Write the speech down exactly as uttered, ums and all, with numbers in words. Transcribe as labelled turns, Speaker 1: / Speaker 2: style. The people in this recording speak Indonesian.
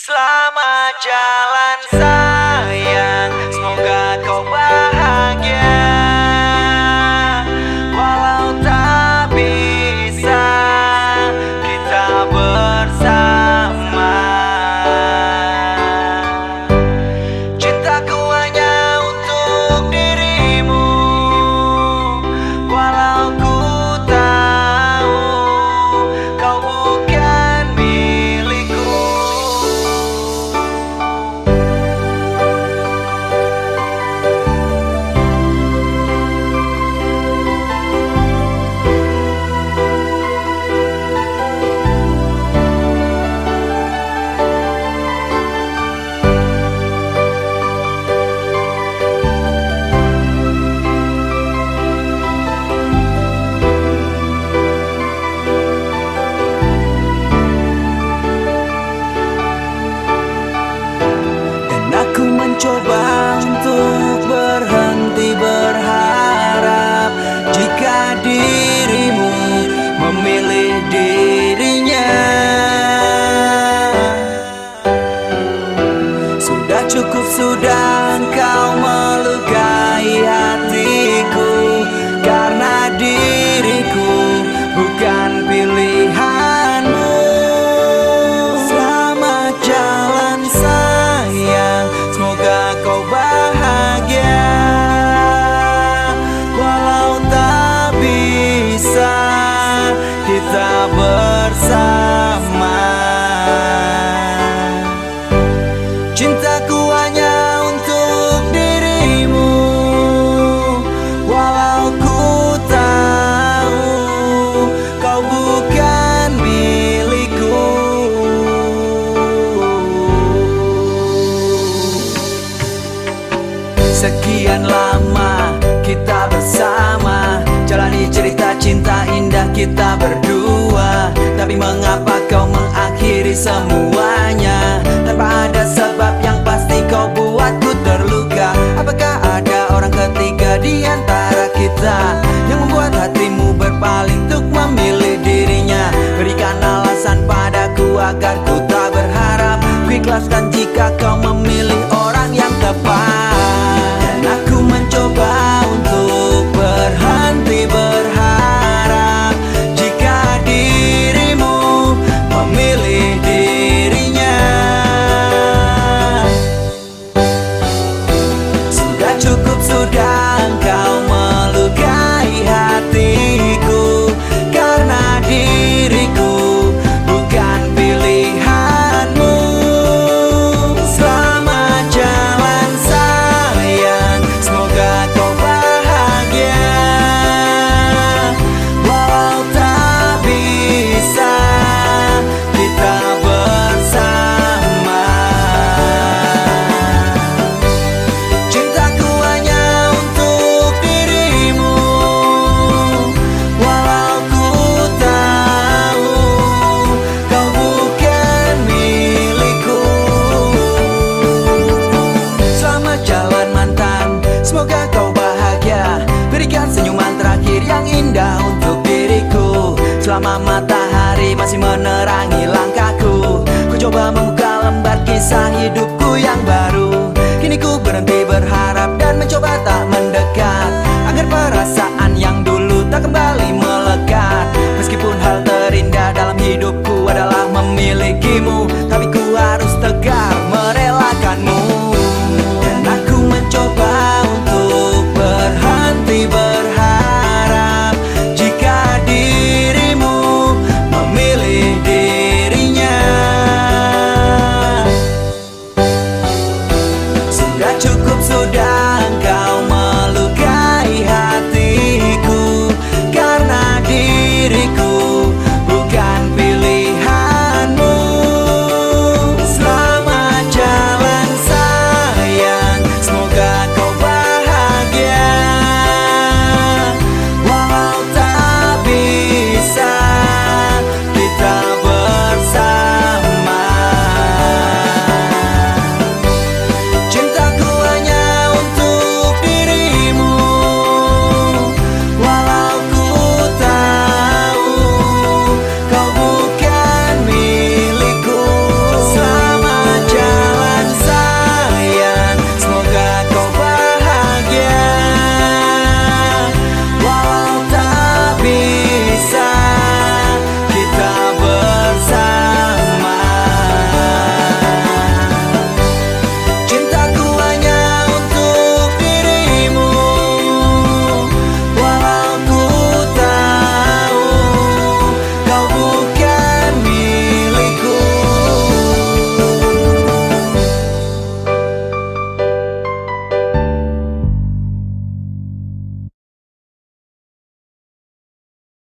Speaker 1: Selamat jalan sayang, semoga kau bahagia. Walau tak bisa kita bersama, cintaku hanya untuk dirimu. Walau ku tahu kau bukan milikku. Mencoba untuk berhenti berharap jika dirimu memilih dirinya. Sudah cukup, sudah engkau melukai hatiku, karena diriku bukan pilihanmu. Selamat jalan sayang, semoga kau bahagia. Walau tak bisa kita bersama, cintaku hanya untuk dirimu. Walau ku tahu kau bukan milikku. Sekian lama kita bersama, jalani cerita cinta indah kita berdua. Tapi mengapa kau mengakhiri semuanya tanpa ada sebab yang pasti? Kau buatku terluka. Apakah ada orang ketiga di antara kita yang membuat hatimu berpaling untuk memilih dirinya? Berikan alasan padaku agar ku tak berharap. Ku ikhlaskan jika kau memilih orang yang tepat. Aku mencoba untuk berhenti berharap jika dirimu memilih dirinya. Sudah cukup, sudah engkau melukai hatiku, karena diriku bukan pilihanmu. Selamat jalan sayang, semoga kau bahagia. Walau tak bisa kita bersama, cintaku hanya untuk dirimu. Walau ku tahu kau bukan milikku. Selamat jalan mantan, semoga kau bahagia. Berikan senyuman terakhir yang indah untuk diriku. Selama matahari masih menerangi langkahku, ku coba membuka lembar kisah hidupku yang baru. Kini ku berhenti berharap dan mencoba tak mendekat, agar perasaan yang dulu tak kembali melekat. Meskipun hal terindah dalam hidupku adalah memilikimu, tapi ku harus tegar merelakanmu. Dan aku mencoba untuk berhenti berharap jika dirimu memilih dirinya. Sudah cukup, sudah engkau